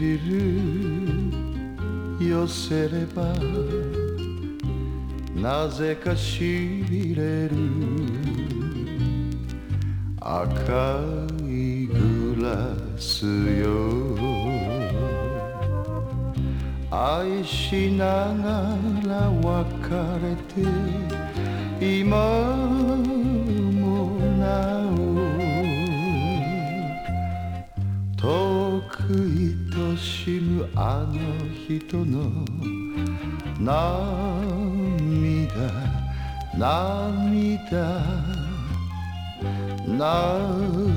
寄せればなぜかしびれる赤いグラスよ愛しながら別れて今もなお遠く愛しむあの人の涙涙涙